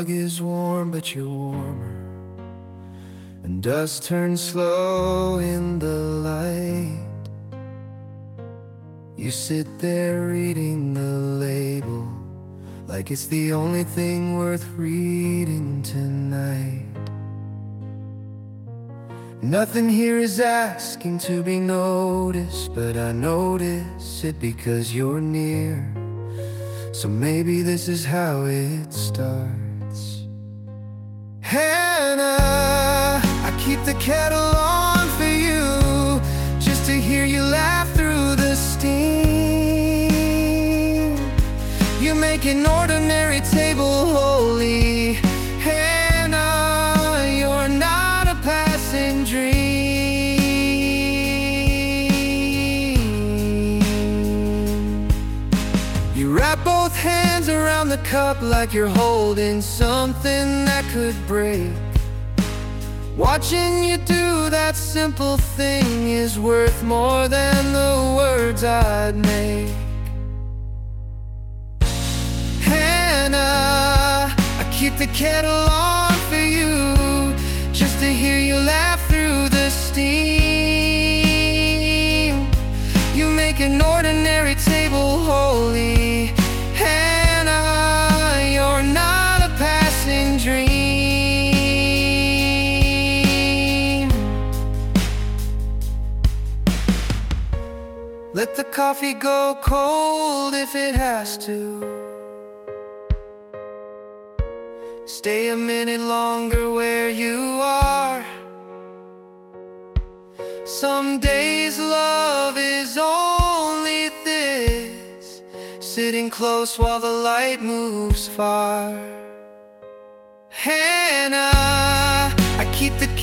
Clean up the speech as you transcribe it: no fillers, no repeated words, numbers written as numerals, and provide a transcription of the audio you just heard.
rug is warm, but you're warmer, and dust turns slow in the light. You sit there reading the label, like it's the only thing worth reading tonight. Nothing here is asking to be noticed, but I notice it because you're near. So maybe this is how it starts. Hannah, I keep the kettle on for you, just to hear you laugh through the steam. You make an ordinary table holy. Hannah, you're not a passing dream. You wrap both hands around the cup like you're holding something that could break. Watching you do that simple thing is worth more than the words I'd make. Hannah, I keep the kettle on for you, just to hear you laugh through the steam. You make an ordinary table holy. Hannah, you're not a passing dream. Let the coffee go cold if it has to. Stay a minute longer where you are. Some days love is only this, sitting close while the light moves far. Hannah, I keep the